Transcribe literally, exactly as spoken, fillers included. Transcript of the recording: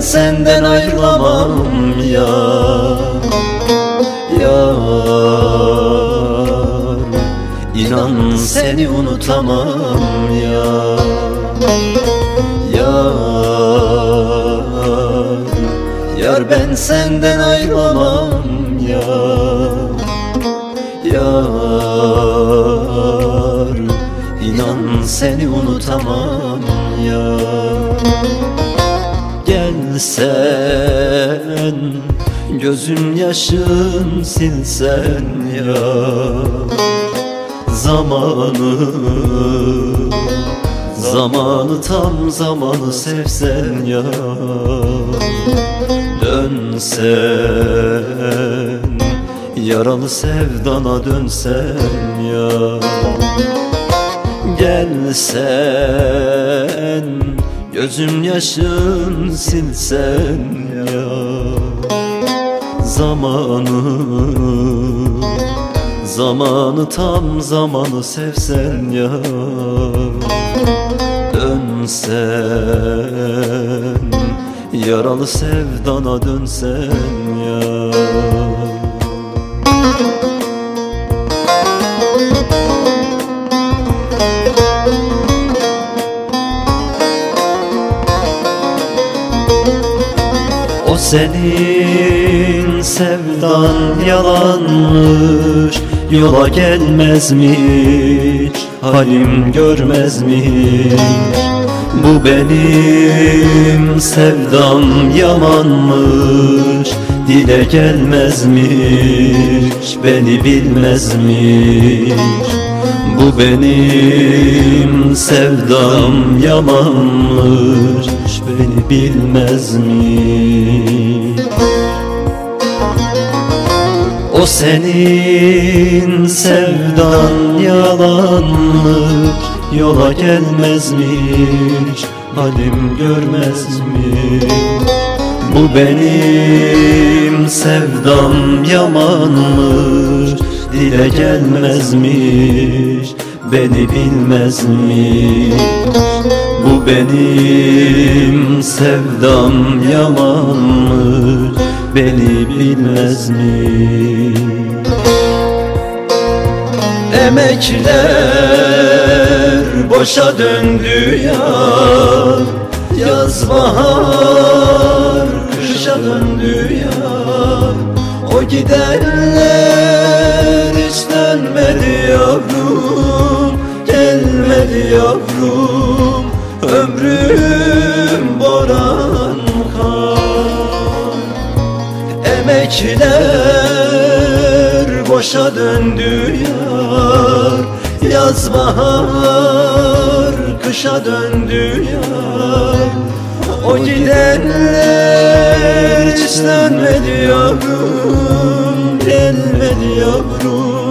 senden ayrılamam yar, yar. İnan seni unutamam yar, yar. Yar ben senden ayrılamam yar, yar. İnan seni unutamam yar. Gelsen gözüm yaşın silsen ya, zamanı, zamanı tam zamanı sevsen ya. Dönsen, yaralı sevdana dönsen ya. Gelsen gözüm yaşın silsen ya, zamanı, zamanı tam zamanı sevsen ya. Dönsen, yaralı sevdana dönsen ya. O senin sevdan yalanmış, yola gelmez mi hiç, halim görmez mi hiç? Bu benim sevdam yamanmış, dile gelmez mi hiç, beni bilmez mi hiç? Bu benim sevdam yamanmış, beni bilmez mi? O senin sevdan yalanmış, yola gelmez mi hiç, halim görmez mi? Bu benim sevdam yamanmış, dile gelmez mi hiç, beni bilmez mi? Bu benim sevdam yamanmış, beni bilmez mi? Emekler boşa döndü ya, yaz bahar kışa döndü ya. O gidenler hiç dönmedi yavrum, gelmedi yavrum. Ömrüm boran kar. Emekler boşa döndü yar, yaz bahar kışa döndü yar. O gidenler hiç dönmedi yavrum, gelmedi yavrum.